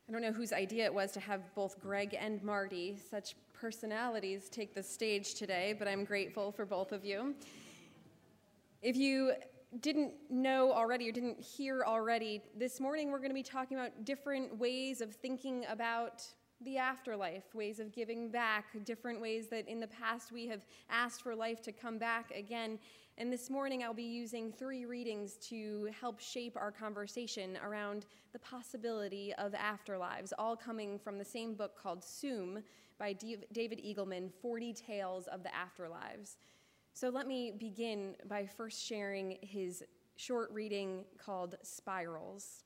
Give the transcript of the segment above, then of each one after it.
I don't know whose idea it was to have both Greg and Marty, such personalities, take the stage today, but I'm grateful for both of you. If you didn't know already or didn't hear already, this morning we're going to be talking about different ways of thinking about the afterlife, ways of giving back, different ways that in the past we have asked for life to come back again. And this morning I'll be using 3 readings to help shape our conversation around the possibility of afterlives, all coming from the same book called Soom by David Eagleman, 40 Tales of the Afterlives. So let me begin by first sharing his short reading called Spirals.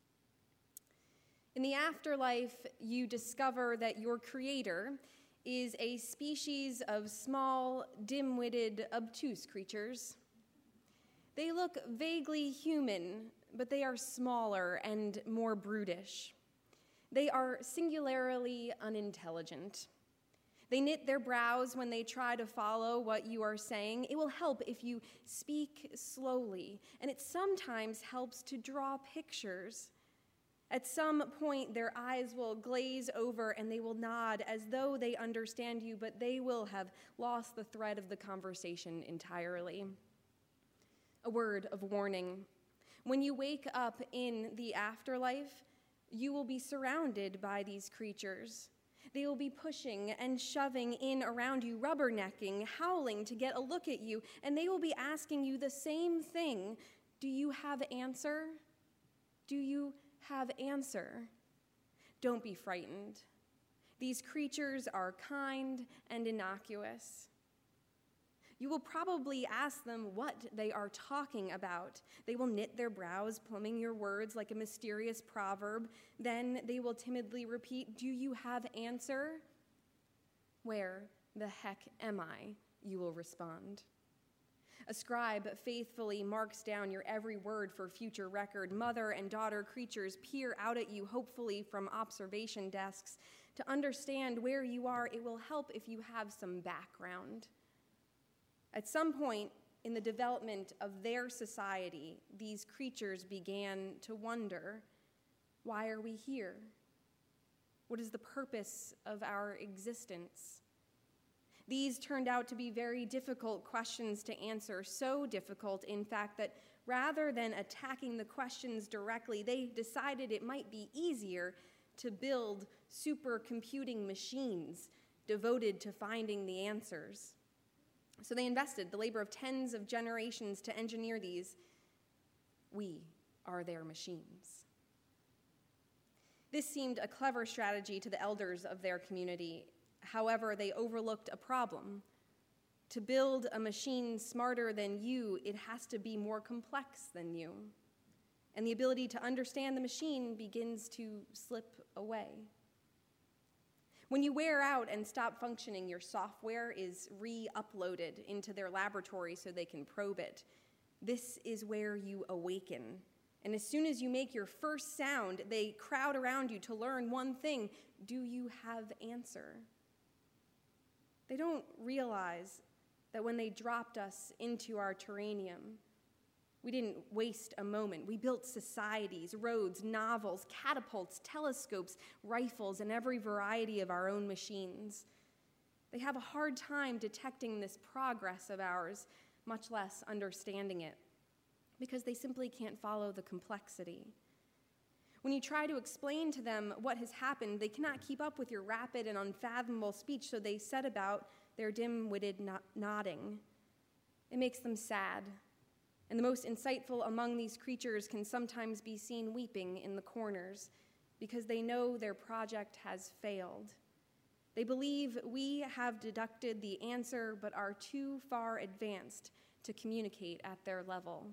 In the afterlife, you discover that your creator is a species of small, dim-witted, obtuse creatures. They look vaguely human, but they are smaller and more brutish. They are singularly unintelligent. They knit their brows when they try to follow what you are saying. It will help if you speak slowly, and it sometimes helps to draw pictures. At some point, their eyes will glaze over and they will nod as though they understand you, but they will have lost the thread of the conversation entirely. A word of warning. When you wake up in the afterlife, you will be surrounded by these creatures. They will be pushing and shoving in around you, rubbernecking, howling to get a look at you, and they will be asking you the same thing. Do you have answer? Do you have answer? Don't be frightened. These creatures are kind and innocuous. You will probably ask them what they are talking about. They will knit their brows, plumbing your words like a mysterious proverb. Then they will timidly repeat, "Do you have answer?" "Where the heck am I?" you will respond. A scribe faithfully marks down your every word for future record. Mother and daughter creatures peer out at you, hopefully from observation desks. To understand where you are, it will help if you have some background. At some point in the development of their society, these creatures began to wonder, why are we here? What is the purpose of our existence? These turned out to be very difficult questions to answer, so difficult, in fact, that rather than attacking the questions directly, they decided it might be easier to build supercomputing machines devoted to finding the answers. So they invested the labor of tens of generations to engineer these. We are their machines. This seemed a clever strategy to the elders of their community. However, they overlooked a problem. To build a machine smarter than you, it has to be more complex than you. And the ability to understand the machine begins to slip away. When you wear out and stop functioning, your software is re-uploaded into their laboratory so they can probe it. This is where you awaken. And as soon as you make your first sound, they crowd around you to learn one thing. Do you have answer? They don't realize that when they dropped us into our terranium, we didn't waste a moment. We built societies, roads, novels, catapults, telescopes, rifles, and every variety of our own machines. They have a hard time detecting this progress of ours, much less understanding it, because they simply can't follow the complexity. When you try to explain to them what has happened, they cannot keep up with your rapid and unfathomable speech, so they set about their dim-witted nodding. It makes them sad, and the most insightful among these creatures can sometimes be seen weeping in the corners because they know their project has failed. They believe we have deducted the answer but are too far advanced to communicate at their level.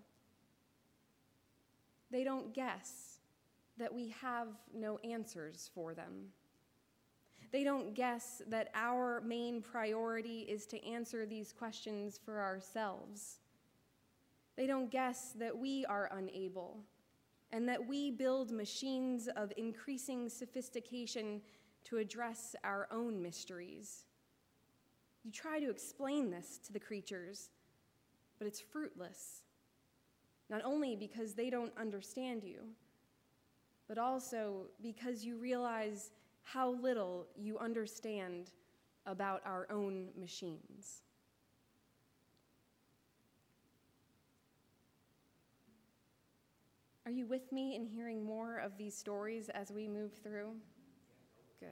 They don't guess that we have no answers for them. They don't guess that our main priority is to answer these questions for ourselves. They don't guess that we are unable and that we build machines of increasing sophistication to address our own mysteries. You try to explain this to the creatures, but it's fruitless. Not only because they don't understand you, but also because you realize how little you understand about our own machines. Are you with me in hearing more of these stories as we move through? Good.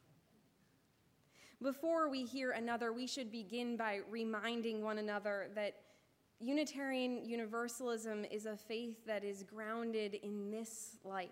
Before we hear another, we should begin by reminding one another that Unitarian Universalism is a faith that is grounded in this life.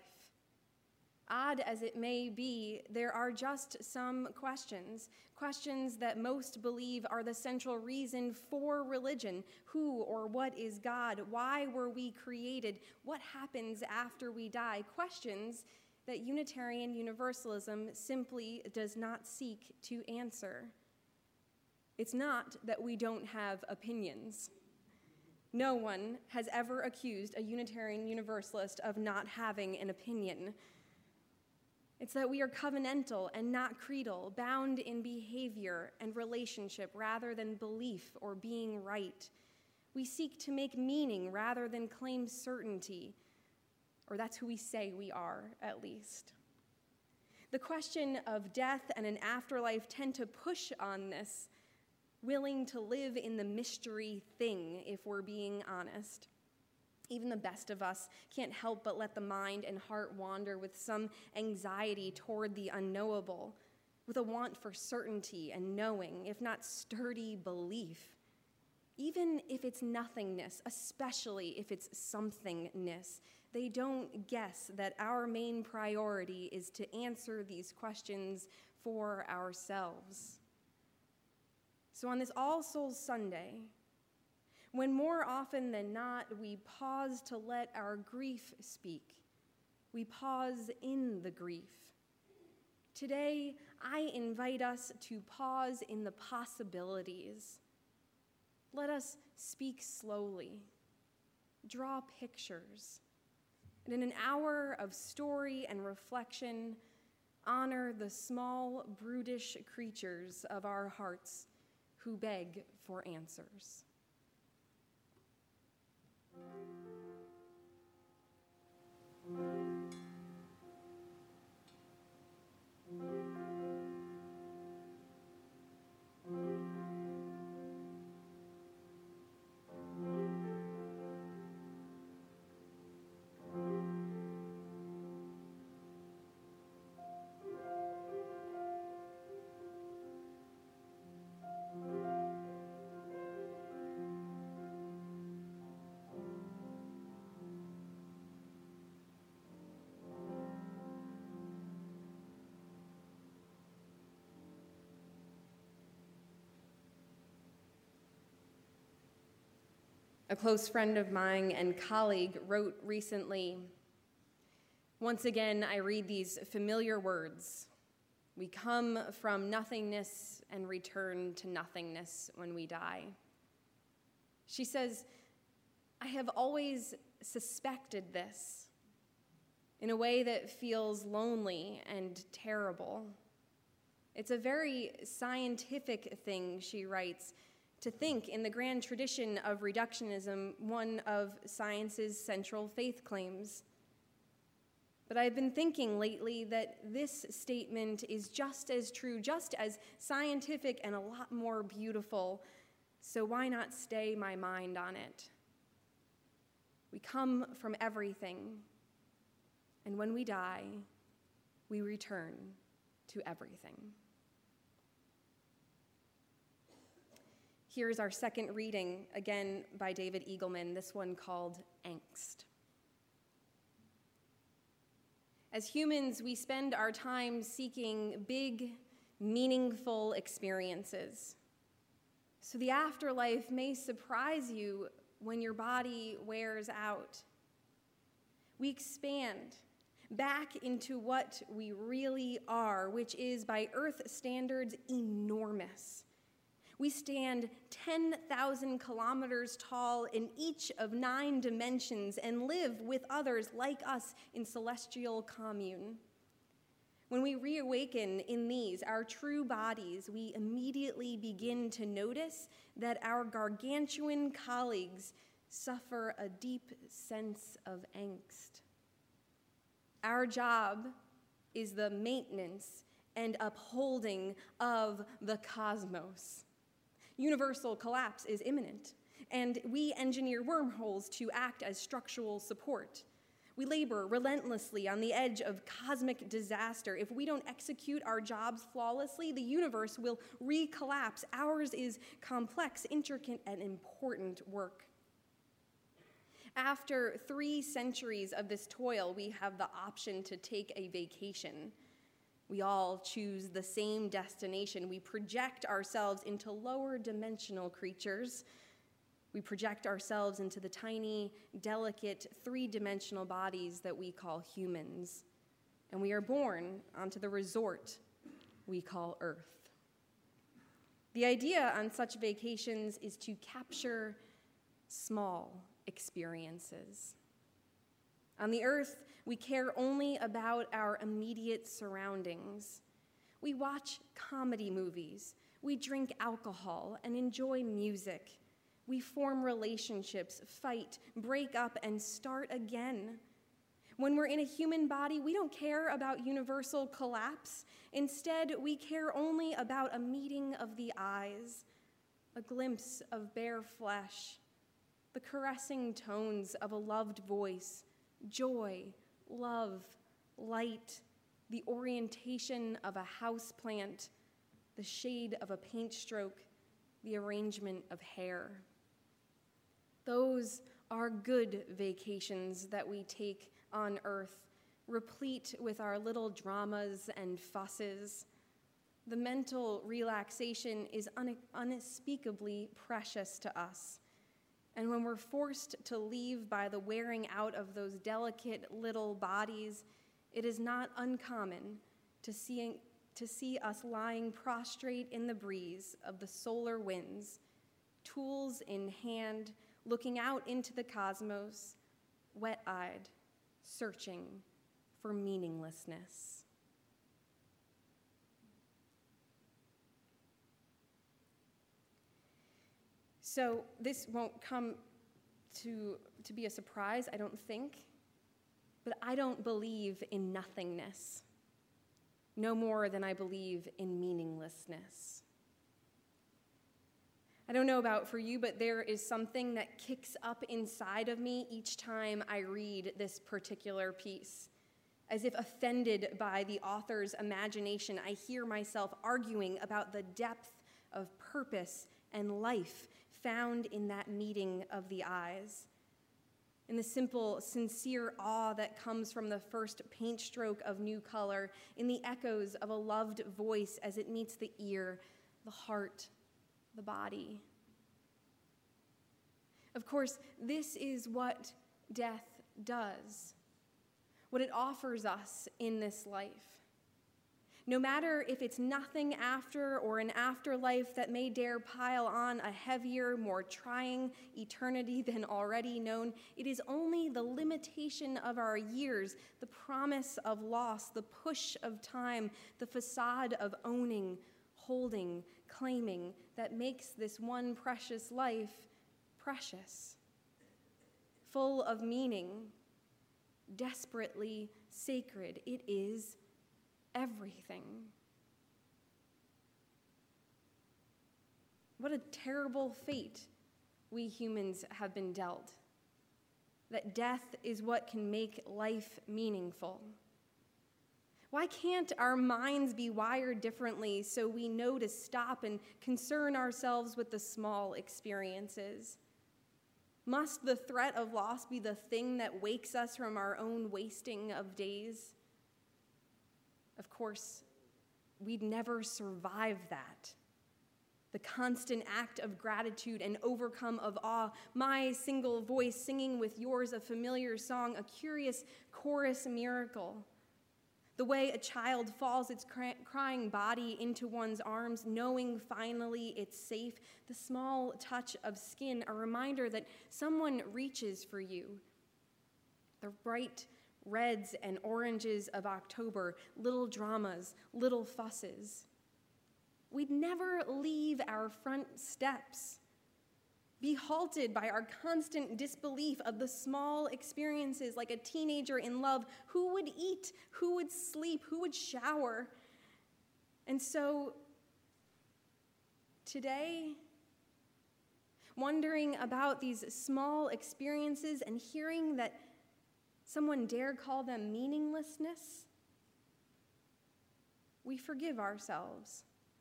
Odd as it may be, there are just some questions that most believe are the central reason for religion. Who or what is God? Why were we created? What happens after we die? Questions that Unitarian Universalism simply does not seek to answer. It's not that we don't have opinions. No one has ever accused a Unitarian Universalist of not having an opinion. It's that we are covenantal and not creedal, bound in behavior and relationship rather than belief or being right. We seek to make meaning rather than claim certainty, or that's who we say we are, at least. The question of death and an afterlife tend to push on this, willing to live in the mystery thing, if we're being honest. Even the best of us can't help but let the mind and heart wander with some anxiety toward the unknowable, with a want for certainty and knowing, if not sturdy belief. Even if it's nothingness, especially if it's somethingness, they don't guess that our main priority is to answer these questions for ourselves. So on this All Souls Sunday, when more often than not we pause to let our grief speak, we pause in the grief. Today, I invite us to pause in the possibilities. Let us speak slowly, draw pictures, and in an hour of story and reflection, honor the small, brutish creatures of our hearts who beg for answers. A close friend of mine and colleague wrote recently, "Once again, I read these familiar words. We come from nothingness and return to nothingness when we die." She says, "I have always suspected this in a way that feels lonely and terrible. It's a very scientific thing," she writes, "to think in the grand tradition of reductionism, one of science's central faith claims. But I've been thinking lately that this statement is just as true, just as scientific, and a lot more beautiful, so why not stay my mind on it? We come from everything, and when we die, we return to everything." Here's our second reading, again by David Eagleman, this one called Angst. As humans, we spend our time seeking big, meaningful experiences. So the afterlife may surprise you when your body wears out. We expand back into what we really are, which is, by Earth standards, enormous. We stand 10,000 kilometers tall in each of 9 dimensions and live with others like us in celestial commune. When we reawaken in these, our true bodies, we immediately begin to notice that our gargantuan colleagues suffer a deep sense of angst. Our job is the maintenance and upholding of the cosmos. Universal collapse is imminent, and we engineer wormholes to act as structural support. We labor relentlessly on the edge of cosmic disaster. If we don't execute our jobs flawlessly, the universe will recollapse. Ours is complex, intricate, and important work. After 3 centuries of this toil, we have the option to take a vacation. We all choose the same destination. We project ourselves into lower dimensional creatures. We project ourselves into the tiny, delicate, 3-dimensional bodies that we call humans. And we are born onto the resort we call Earth. The idea on such vacations is to capture small experiences. On the Earth, we care only about our immediate surroundings. We watch comedy movies. We drink alcohol and enjoy music. We form relationships, fight, break up, and start again. When we're in a human body, we don't care about universal collapse. Instead, we care only about a meeting of the eyes, a glimpse of bare flesh, the caressing tones of a loved voice, joy, love, light, the orientation of a house plant, the shade of a paint stroke, the arrangement of hair. Those are good vacations that we take on Earth, replete with our little dramas and fusses. The mental relaxation is unspeakably precious to us. And when we're forced to leave by the wearing out of those delicate little bodies, it is not uncommon to see us lying prostrate in the breeze of the solar winds, tools in hand, looking out into the cosmos, wet-eyed, searching for meaninglessness. So this won't come to be a surprise, I don't think, but I don't believe in nothingness, no more than I believe in meaninglessness. I don't know about for you, but there is something that kicks up inside of me each time I read this particular piece. As if offended by the author's imagination, I hear myself arguing about the depth of purpose and life found in that meeting of the eyes. In the simple, sincere awe that comes from the first paint stroke of new color, in the echoes of a loved voice as it meets the ear, the heart, the body. Of course, this is what death does, what it offers us in this life. No matter if it's nothing after or an afterlife that may dare pile on a heavier, more trying eternity than already known, it is only the limitation of our years, the promise of loss, the push of time, the facade of owning, holding, claiming that makes this one precious life precious, full of meaning, desperately sacred. It is everything. What a terrible fate we humans have been dealt, that death is what can make life meaningful. Why can't our minds be wired differently so we know to stop and concern ourselves with the small experiences? Must the threat of loss be the thing that wakes us from our own wasting of days? Of course, we'd never survive that. The constant act of gratitude and overcome of awe, my single voice singing with yours a familiar song, a curious chorus miracle. The way a child falls its crying body into one's arms, knowing finally it's safe. The small touch of skin, a reminder that someone reaches for you. The bright reds and oranges of October, little dramas, little fusses. We'd never leave our front steps. be halted by our constant disbelief of the small experiences, like a teenager in love. Who would eat? Who would sleep? Who would shower? And so today, wondering about these small experiences and hearing that someone dare call them meaninglessness, we forgive ourselves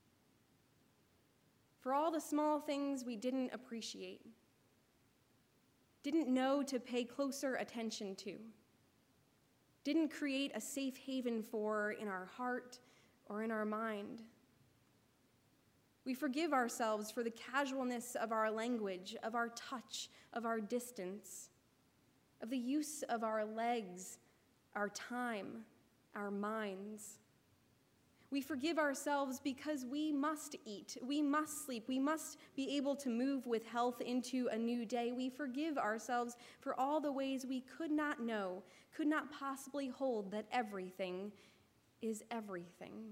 for all the small things we didn't appreciate, didn't know to pay closer attention to, didn't create a safe haven for in our heart or in our mind. We forgive ourselves for the casualness of our language, of our touch, of our distance, of the use of our legs, our time, our minds. We forgive ourselves because we must eat, we must sleep, we must be able to move with health into a new day. We forgive ourselves for all the ways we could not know, could not possibly hold that everything is everything.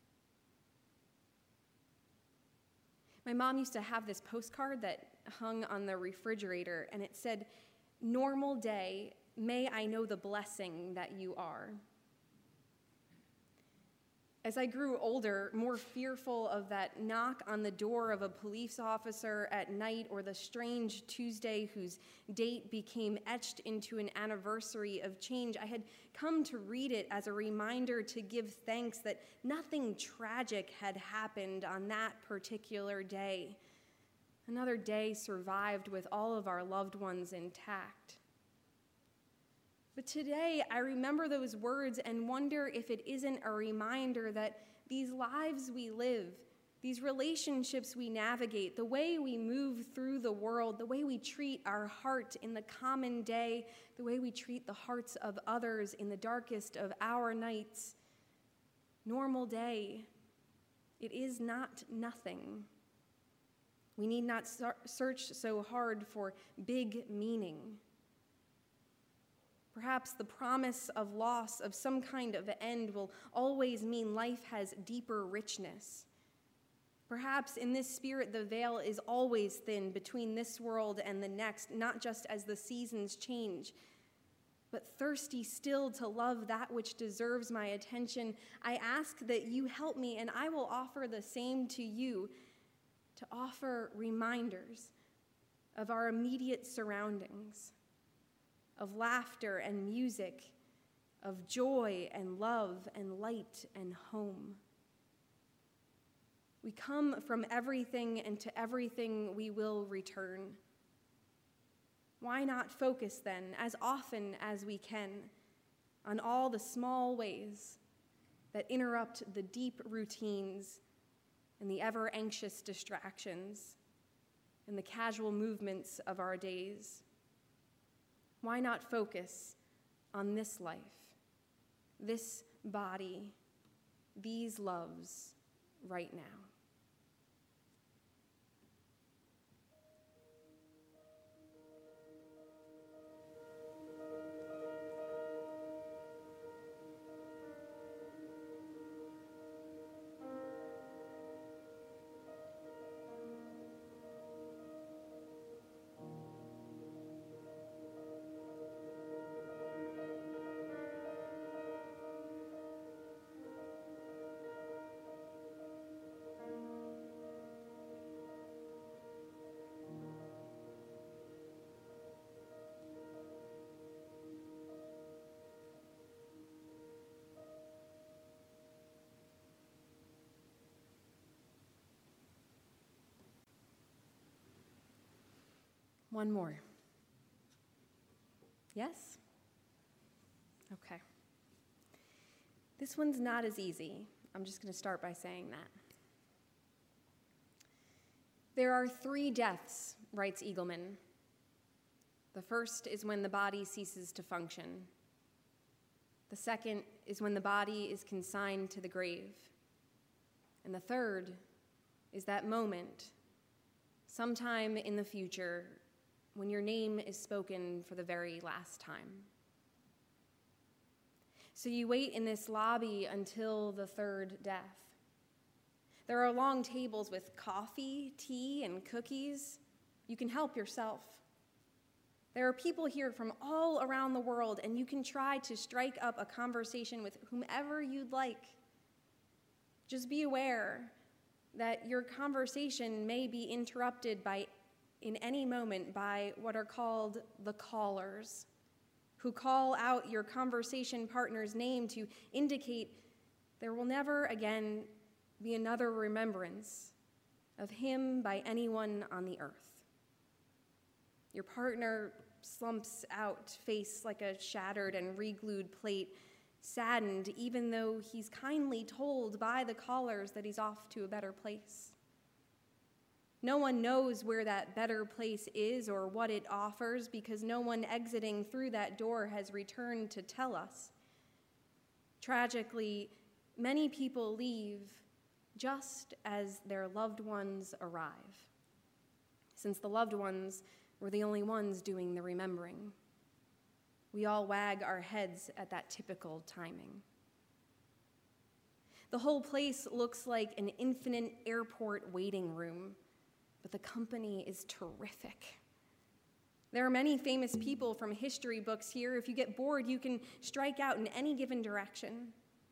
My mom used to have this postcard that hung on the refrigerator, and it said, "Normal day, may I know the blessing that you are." As I grew older, more fearful of that knock on the door of a police officer at night or the strange Tuesday whose date became etched into an anniversary of change, I had come to read it as a reminder to give thanks that nothing tragic had happened on that particular day. Another day survived with all of our loved ones intact. But today, I remember those words and wonder if it isn't a reminder that these lives we live, these relationships we navigate, the way we move through the world, the way we treat our heart in the common day, the way we treat the hearts of others in the darkest of our nights, normal day, it is not nothing. We need not search so hard for big meaning. Perhaps the promise of loss of some kind of end will always mean life has deeper richness. Perhaps in this spirit, the veil is always thin between this world and the next, not just as the seasons change, but thirsty still to love that which deserves my attention. I ask that you help me, and I will offer the same to you, to offer reminders of our immediate surroundings, of laughter and music, of joy and love and light and home. We come from everything, and to everything we will return. Why not focus then, as often as we can, on all the small ways that interrupt the deep routines and the ever-anxious distractions and the casual movements of our days? Why not focus on this life, this body, these loves right now? One more. Yes? Okay. This one's not as easy. I'm just going to start by saying that. There are 3 deaths, writes Eagleman. The first is when the body ceases to function. The second is when the body is consigned to the grave. And the third is that moment, sometime in the future, when your name is spoken for the very last time. So you wait in this lobby until the third death. There are long tables with coffee, tea, and cookies. You can help yourself. There are people here from all around the world, and you can try to strike up a conversation with whomever you'd like. Just be aware that your conversation may be interrupted in any moment by what are called the callers, who call out your conversation partner's name to indicate there will never again be another remembrance of him by anyone on the earth. Your partner slumps out, face like a shattered and re-glued plate, saddened even though he's kindly told by the callers that he's off to a better place. No one knows where that better place is or what it offers because no one exiting through that door has returned to tell us. Tragically, many people leave just as their loved ones arrive, since the loved ones were the only ones doing the remembering. We all wag our heads at that typical timing. The whole place looks like an infinite airport waiting room, but the company is terrific. There are many famous people from history books here. If you get bored, you can strike out in any given direction.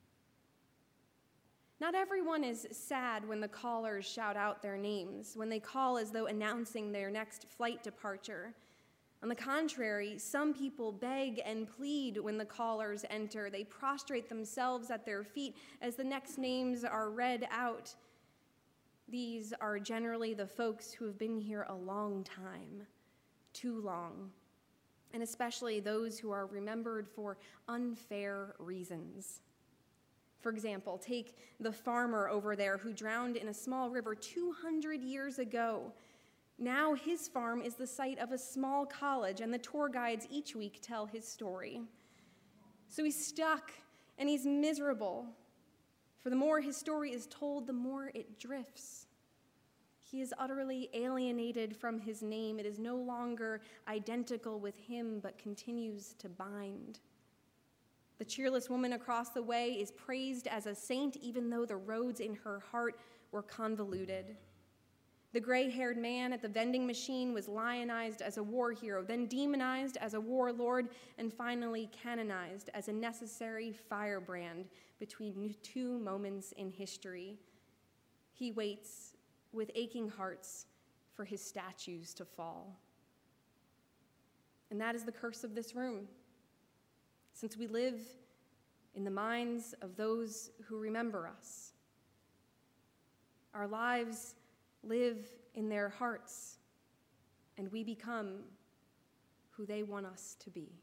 Not everyone is sad when the callers shout out their names, when they call as though announcing their next flight departure. On the contrary, some people beg and plead when the callers enter. They prostrate themselves at their feet as the next names are read out. These are generally the folks who have been here a long time, too long, and especially those who are remembered for unfair reasons. For example, take the farmer over there who drowned in a small river 200 years ago. Now his farm is the site of a small college, and the tour guides each week tell his story. So he's stuck, and he's miserable. For the more his story is told, the more it drifts. He is utterly alienated from his name. It is no longer identical with him, but continues to bind. The cheerless woman across the way is praised as a saint, even though the roads in her heart were convoluted. The gray-haired man at the vending machine was lionized as a war hero, then demonized as a warlord, and finally canonized as a necessary firebrand between two moments in history. He waits with aching hearts for his statues to fall. And that is the curse of this room. Since we live in the minds of those who remember us, our lives live in their hearts, and we become who they want us to be.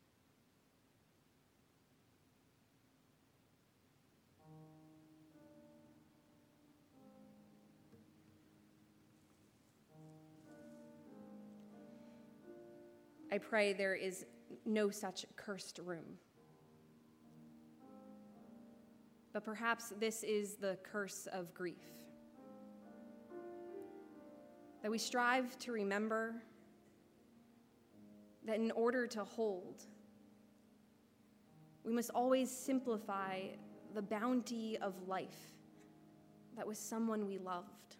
I pray there is no such cursed room. But perhaps this is the curse of grief. That we strive to remember that in order to hold, we must always simplify the bounty of life that was someone we loved.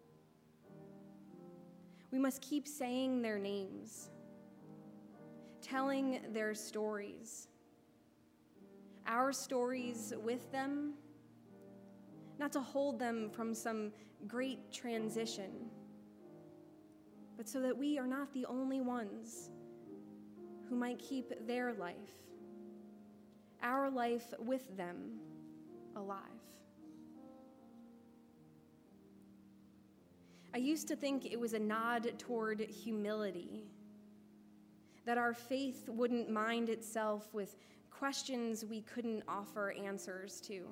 We must keep saying their names, telling their stories, our stories with them, not to hold them from some great transition, but so that we are not the only ones who might keep their life, our life with them, alive. I used to think it was a nod toward humility, that our faith wouldn't mind itself with questions we couldn't offer answers to.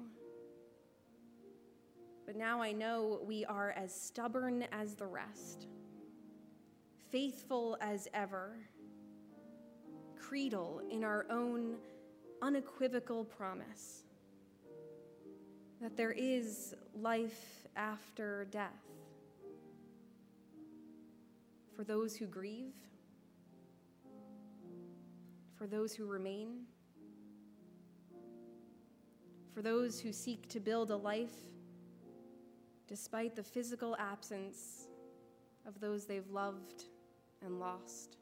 But now I know we are as stubborn as the rest, faithful as ever, creedal in our own unequivocal promise that there is life after death for those who grieve, for those who remain, for those who seek to build a life despite the physical absence of those they've loved and lost.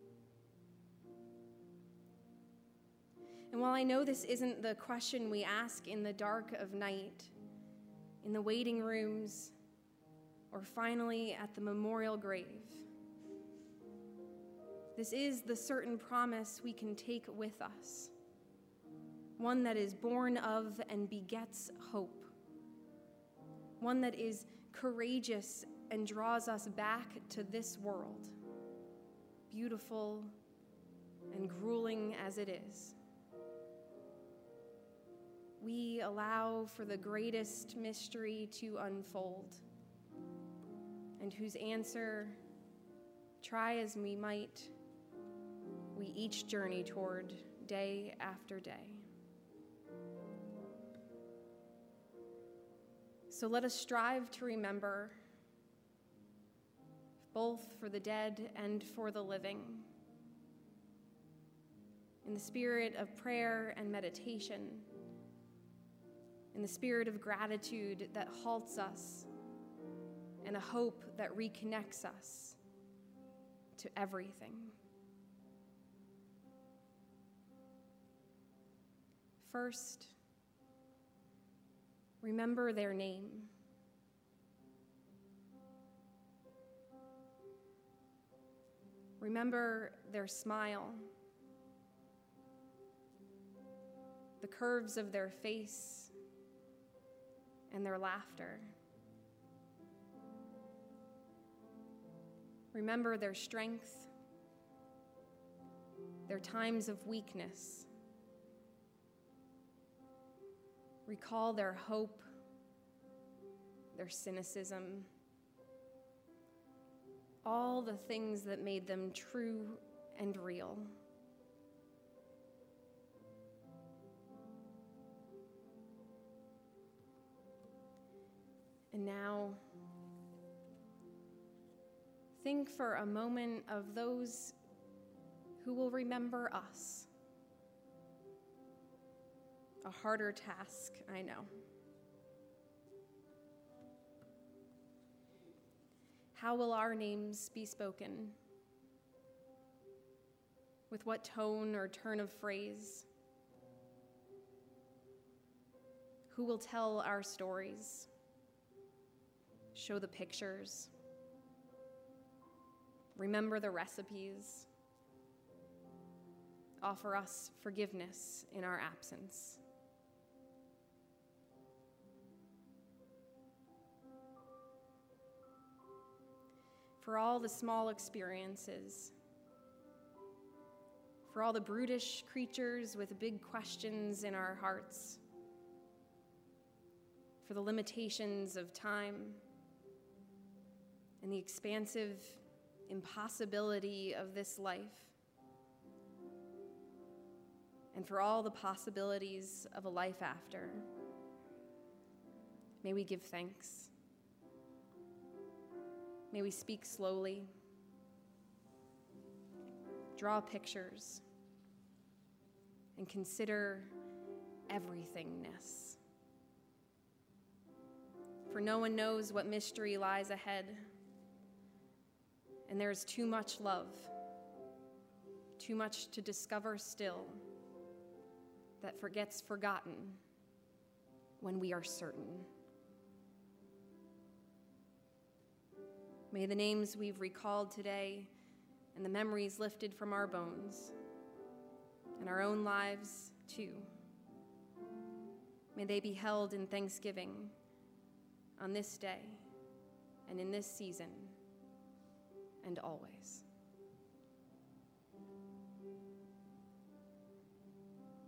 And while I know this isn't the question we ask in the dark of night, in the waiting rooms, or finally at the memorial grave, this is the certain promise we can take with us, one that is born of and begets hope, one that is courageous and draws us back to this world, beautiful and grueling as it is. We allow for the greatest mystery to unfold, and whose answer, try as we might, we each journey toward day after day. So let us strive to remember, both for the dead and for the living, in the spirit of prayer and meditation, in the spirit of gratitude that halts us, and a hope that reconnects us to everything. First, remember their name. Remember their smile, the curves of their face, and their laughter. Remember their strength, their times of weakness. Recall their hope, their cynicism, all the things that made them true and real. And now, think for a moment of those who will remember us. A harder task, I know. How will our names be spoken? With what tone or turn of phrase? Who will tell our stories? Show the pictures? Remember the recipes? Offer us forgiveness in our absence? For all the small experiences, for all the brutish creatures with big questions in our hearts, for the limitations of time and the expansive impossibility of this life, and for all the possibilities of a life after, may we give thanks. May we speak slowly, draw pictures, and consider everythingness. For no one knows what mystery lies ahead, and there is too much love, too much to discover still, that gets forgotten when we are certain. May the names we've recalled today and the memories lifted from our bones and our own lives too, may they be held in thanksgiving on this day and in this season and always.